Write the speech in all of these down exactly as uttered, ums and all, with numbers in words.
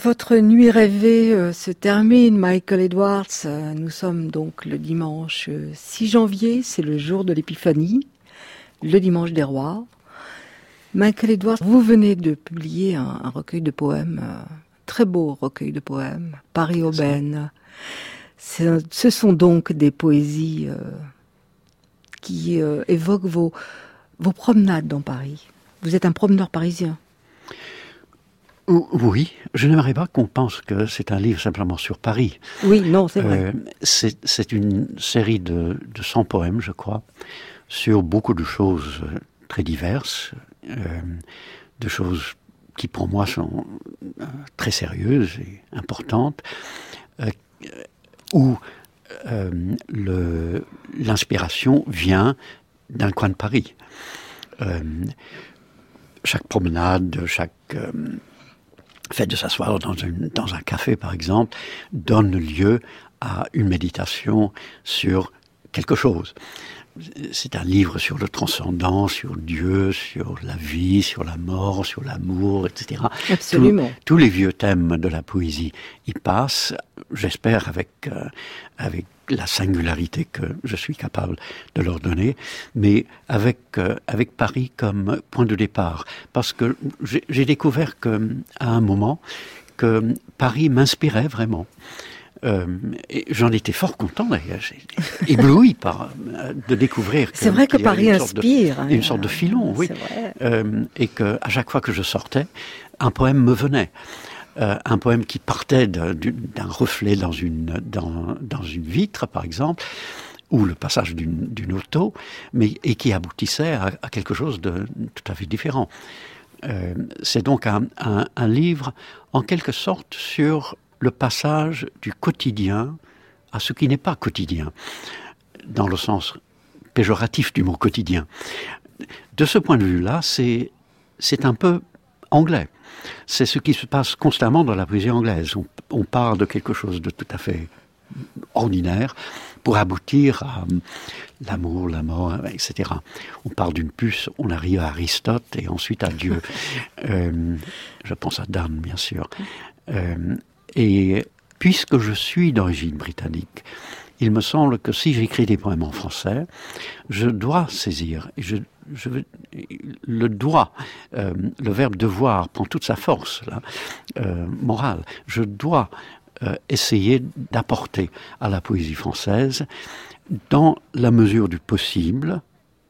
Votre nuit rêvée euh, se termine, Michael Edwards. Euh, nous sommes donc le dimanche six janvier, c'est le jour de l'épiphanie, le dimanche des rois. Michael Edwards, vous venez de publier un, un recueil de poèmes, euh, très beau recueil de poèmes, Paris-Aubaine. C'est, ce sont donc des poésies euh, qui euh, évoquent vos, vos promenades dans Paris. Vous êtes un promeneur parisien. Oui, je n'aimerais pas qu'on pense que c'est un livre simplement sur Paris. Oui, non, c'est vrai. Euh, c'est, c'est une série de, de cent poèmes, je crois, sur beaucoup de choses très diverses, euh, de choses qui pour moi sont euh, très sérieuses et importantes, euh, où euh, le, l'inspiration vient d'un coin de Paris. Euh, chaque promenade, chaque... Euh, fait de s'asseoir dans, une, dans un café, par exemple, donne lieu à une méditation sur quelque chose. C'est un livre sur le transcendant, sur Dieu, sur la vie, sur la mort, sur l'amour, et cetera. Absolument. Tous, tous les vieux thèmes de la poésie y passent, j'espère avec, euh, avec la singularité que je suis capable de leur donner, mais avec, euh, avec Paris comme point de départ. Parce que j'ai, j'ai découvert qu'à un moment, que Paris m'inspirait vraiment. Euh, et j'en étais fort content d'ailleurs, j'étais ébloui par euh, de découvrir. Que, c'est vrai que Paris inspire. De, hein, une sorte de filon, oui. Euh, et que à chaque fois que je sortais, un poème me venait. Euh, un poème qui partait de, d'un reflet dans une dans, dans une vitre, par exemple, ou le passage d'une, d'une auto, mais et qui aboutissait à, à quelque chose de tout à fait différent. Euh, c'est donc un, un, un livre, en quelque sorte, sur le passage du quotidien à ce qui n'est pas quotidien, dans le sens péjoratif du mot quotidien. De ce point de vue-là, c'est, c'est un peu anglais. C'est ce qui se passe constamment dans la poésie anglaise. On, on part de quelque chose de tout à fait ordinaire pour aboutir à l'amour, la mort, et cetera. On part d'une puce, on arrive à Aristote et ensuite à Dieu. euh, je pense à Donne, bien sûr. Euh, Et puisque je suis d'origine britannique, il me semble que si j'écris des poèmes en français, je dois saisir, je, je, le dois, euh, le verbe devoir prend toute sa force là, euh, morale. Je dois euh, essayer d'apporter à la poésie française, dans la mesure du possible,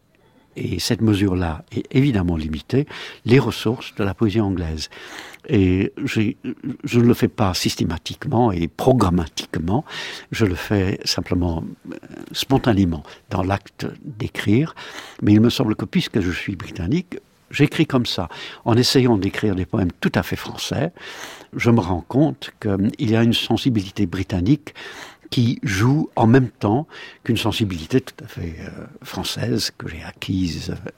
et cette mesure-là est évidemment limitée, les ressources de la poésie anglaise. Et je, je ne le fais pas systématiquement et programmatiquement, je le fais simplement euh, spontanément dans l'acte d'écrire. Mais il me semble que puisque je suis britannique, j'écris comme ça, en essayant d'écrire des poèmes tout à fait français. Je me rends compte qu'il y a une sensibilité britannique qui joue en même temps qu'une sensibilité tout à fait euh, française que j'ai acquise euh,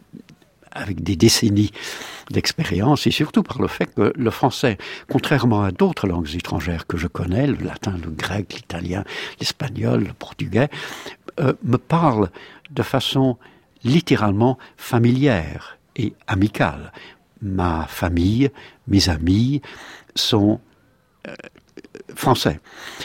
avec des décennies d'expérience et surtout par le fait que le français, contrairement à d'autres langues étrangères que je connais, le latin, le grec, l'italien, l'espagnol, le portugais, euh, me parle de façon littéralement familière et amicale. Ma famille, mes amis sont euh, français.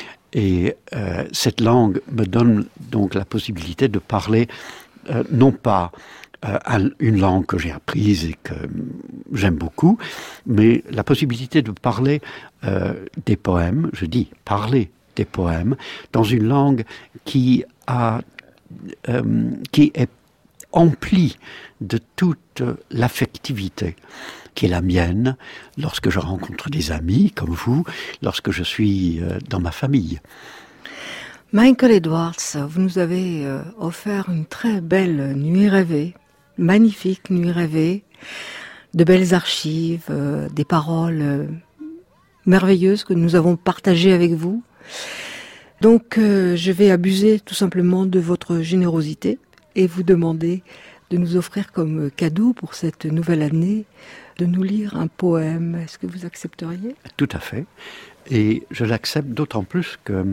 Et euh, cette langue me donne donc la possibilité de parler euh, non pas euh, une langue que j'ai apprise et que j'aime beaucoup, mais la possibilité de parler euh, des poèmes, je dis parler des poèmes, dans une langue qui a, euh, qui est emplie de toute l'affectivité qui est la mienne lorsque je rencontre des amis comme vous, lorsque je suis dans ma famille. Michael Edwards, vous nous avez offert une très belle nuit rêvée, magnifique nuit rêvée, de belles archives, euh, des paroles euh, merveilleuses que nous avons partagées avec vous. Donc euh, je vais abuser tout simplement de votre générosité et vous demander de nous offrir comme cadeau pour cette nouvelle année de nous lire un poème. Est-ce que vous accepteriez ? Tout à fait. Et je l'accepte d'autant plus que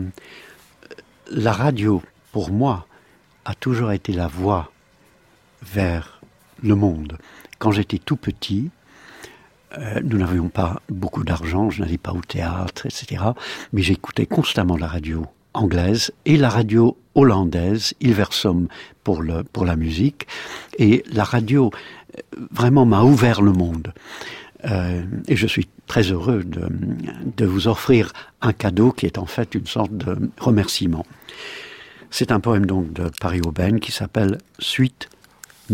la radio, pour moi, a toujours été la voie vers le monde. Quand j'étais tout petit, Euh, nous n'avions pas beaucoup d'argent, je n'allais pas au théâtre, et cetera. Mais j'écoutais constamment la radio anglaise et la radio hollandaise, Hilversum pour, le, pour la musique. Et la radio vraiment m'a ouvert le monde. Euh, et je suis très heureux de, de vous offrir un cadeau qui est en fait une sorte de remerciement. C'est un poème donc de Paris-Aubaine qui s'appelle « Suite nocturne ».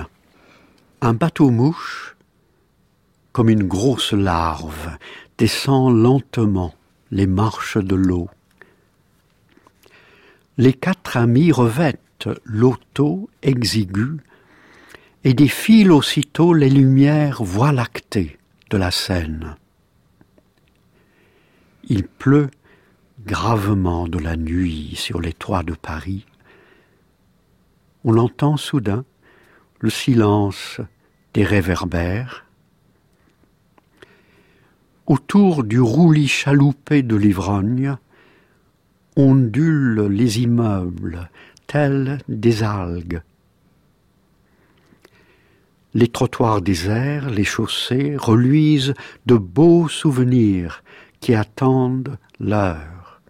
Un bateau-mouche, comme une grosse larve, descend lentement les marches de l'eau. Les quatre amis revêtent l'auto exigu et défilent aussitôt les lumières voie lactée de la Seine. Il pleut gravement de la nuit sur les toits de Paris. On entend soudain le silence des réverbères. Autour du roulis chaloupé de l'ivrogne, ondulent les immeubles tels des algues. Les trottoirs déserts, les chaussées reluisent de beaux souvenirs qui attendent l'heure.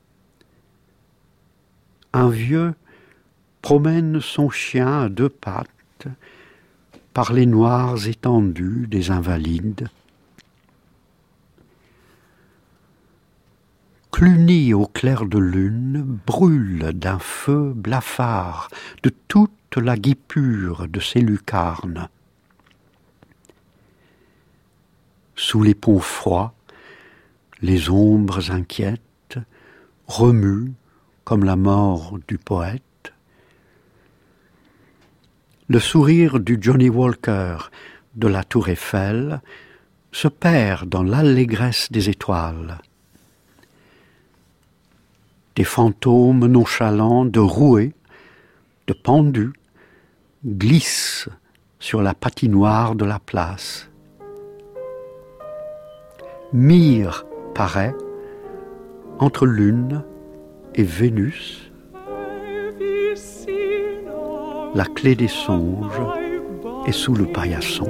Un vieux promène son chien à deux pattes par les noirs étendues des invalides. Cluny au clair de lune brûle d'un feu blafard de toute la guipure de ses lucarnes. Sous les ponts froids, les ombres inquiètes remuent comme la mort du poète. Le sourire du Johnny Walker de la Tour Eiffel se perd dans l'allégresse des étoiles. Des fantômes nonchalants de roués, de pendus, glissent sur la patinoire de la place. Mire paraît entre Lune et Vénus. La clé des songes est sous le paillasson.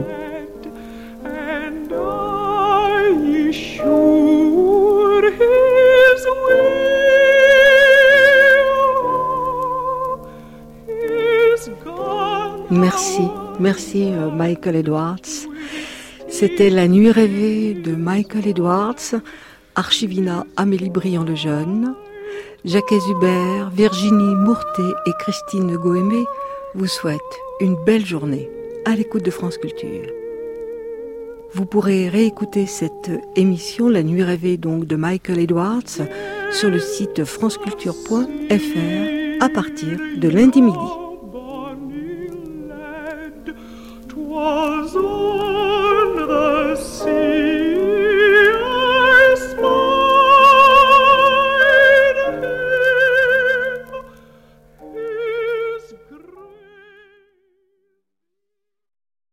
Merci, merci euh, Michael Edwards. C'était La Nuit rêvée de Michael Edwards, Archivina Amélie Briand-Lejeune, Jacques Hubert, Virginie Mourtet et Christine Goémé vous souhaitent une belle journée à l'écoute de France Culture. Vous pourrez réécouter cette émission, La Nuit rêvée donc de Michael Edwards, sur le site franceculture point f r à partir de lundi midi.